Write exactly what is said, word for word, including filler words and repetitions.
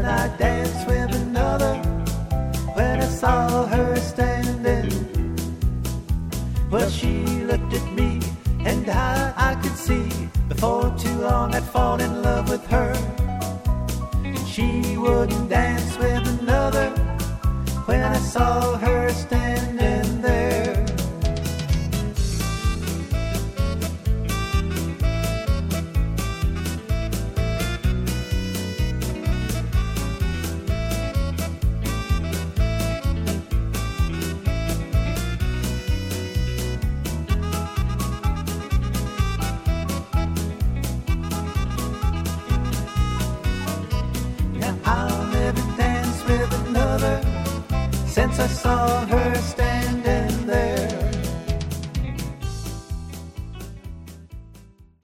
Would I dance with another when I saw her standing? Well, she looked at me and I, I could see before too long I'd fall in love with her. And she wouldn't dance with another when I saw her standing there. I'll never dance with another since I saw her